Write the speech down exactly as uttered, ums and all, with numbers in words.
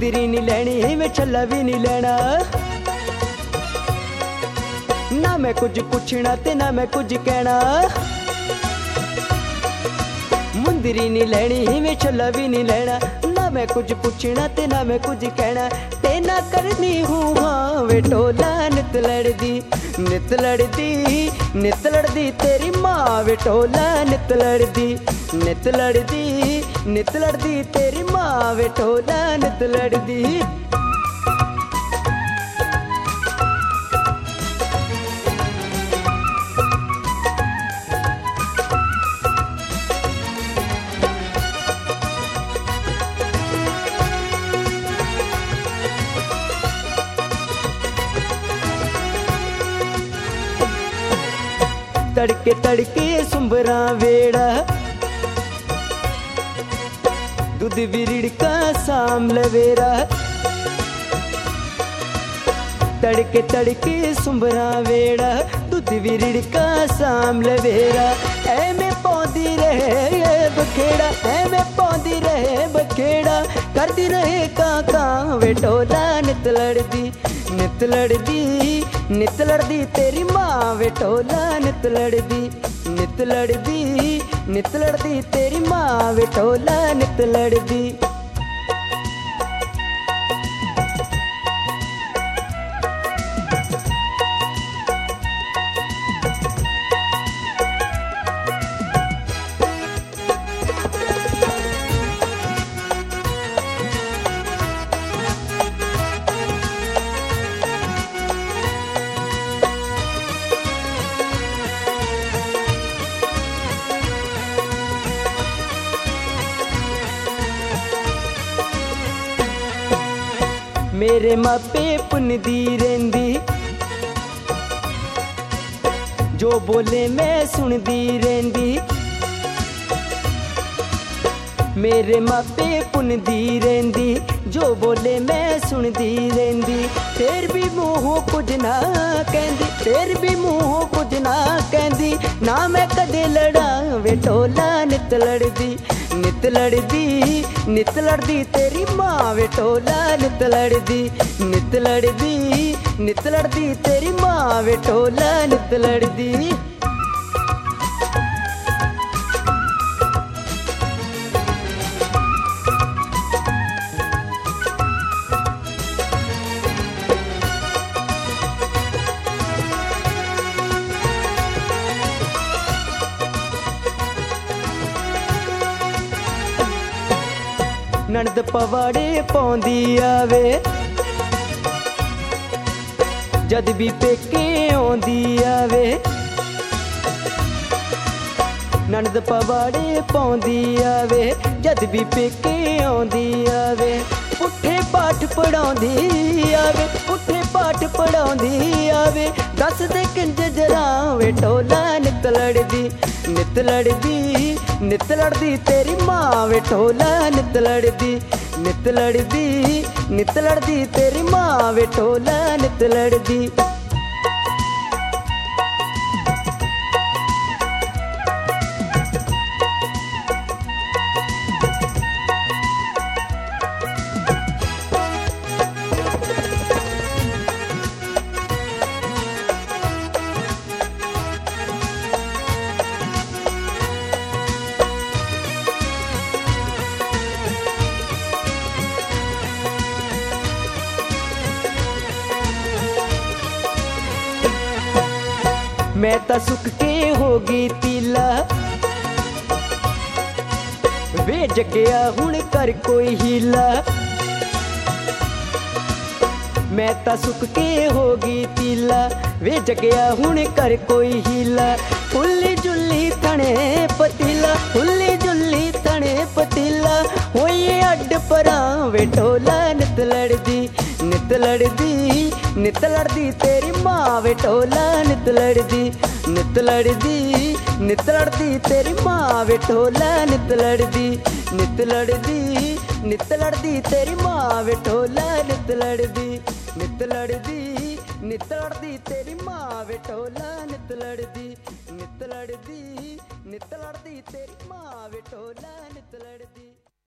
मुंदरी नहीं लेनी मैं छल्ला भी नहीं लेना, ना मैं कुछ पुछना ते ना मैं कुछ कहना। मुंदरी नहीं लेनी मैं छल्ला भी नहीं लेना, ना मैं कुछ पुछना ते ना मैं कुछ कहना। ते ना करनी हूँ हाँ वे टोला नित लड़दी, नित लड़दी नित लड़दी तेरी माँ वे टोला नित लड़दी, नित लड़दी नित लड़दी तेरी माँ वे टोला नित लड़दी। तड़के तड़के सुंबरा वेड़ा, दूध विरिड़ का साम लवेरा। तड़के तड़के सुंबरा वेड़ा, दूध विरिड़ का साम लवेरा। ऐ में पौधी रहे बखेड़ा, ऐ में पौधी रहे बखेड़ा। करती रहे काका वे टोला नित लड़दी, नित लड़दी नित लड़दी तेरी माँ वे टोला नित लड़दी, नित लड़दी नित लड़दी तेरी माँ वे टोला नित लड़दी। मेरे मापे पुनदी रेंदी, जो बोले मैं सुनदी रेंदी। मेरे मापे पुनदी रेंदी, जो बोले मैं सुनदी रेंदी। तेर भी मुँह कुछ ना कहंदी, तेर भी मुँह कुछ ना कहंदी। ना मैं कदे लड़ा वे टोला नित लड़दी, नित लड़दी नित लड़दी तेरी माँ वे टोला नित लड़दी, नित लड़दी नित लड़दी तेरी माँ वे टोला नित लड़दी। ननद पवाड़े पौंदी आवे, जद भी पेके आउंदी आवे। ननद पवाड़े पौंदी आवे, जद भी पेके आउंदी आवे। पुठे पाठ पढ़ाउंदी आवे, पुठे पाठ पढ़ाउंदी आवे। दस दे किंज जरा वे टोला नित लड़दी, नित लड़दी नित लड़दी तेरी माँ वे टोला नित लड़दी, नित लड़दी नित लड़दी तेरी माँ वे टोला नित लड़दी। मैं ता सुख के होगी तीला, वे जगया हुण कर कोई हीला। मैं ता सुख के होगी तीला, वे जगया हुण कर कोई हीला। हुल्ली जुल्ली थने पतीला, हुल्ली जुल्ली थने पतीला। होइए अड्ड परा वे टोला नित लड़दी, नित लड़दी नित लड़दी तेरी माँ वे टोला नित लड़दी, नित लड़दी नित लड़दी तेरी माँ वे टोला नित लड़दी, नित लड़दी नित लड़दी तेरी माँ वे टोला नित लड़दी, नित लड़दी नित लड़दी तेरी माँ वे टोला नित लड़दी, नित लड़दी नित लड़दी तेरी माँ वे टोला नित लड़दी।